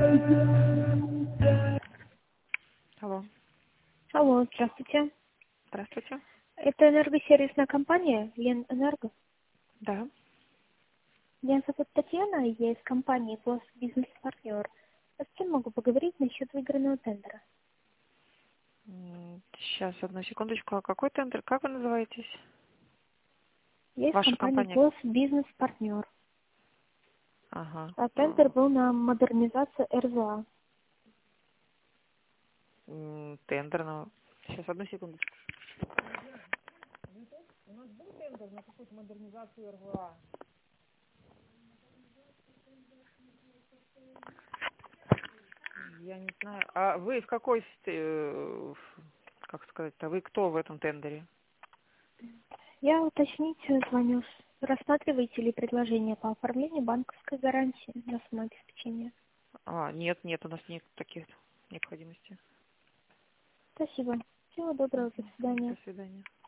Алло, Алло, здравствуйте. здравствуйте. Это энергосервисная компания Ленэнерго. Да. Меня зовут Татьяна, я из компании ГОС Бизнес-партнер. А с кем могу поговорить насчет выигранного тендера? Сейчас, одну секундочку. А какой тендер? Как вы называетесь? Я из Ваша компании компания? ГОС Бизнес-партнер. Ага. А тендер был на модернизацию РЗА. Тендер, ну... Сейчас, одну секундочку. Я не знаю. А вы в какой... Как сказать-то? Вы кто в этом тендере? Я уточнить звоню. Рассматриваете ли предложение по оформлению банковской гарантии на самообеспечение? Нет, нет, у нас нет таких необходимостей. Спасибо. Всего доброго, до свидания. До свидания.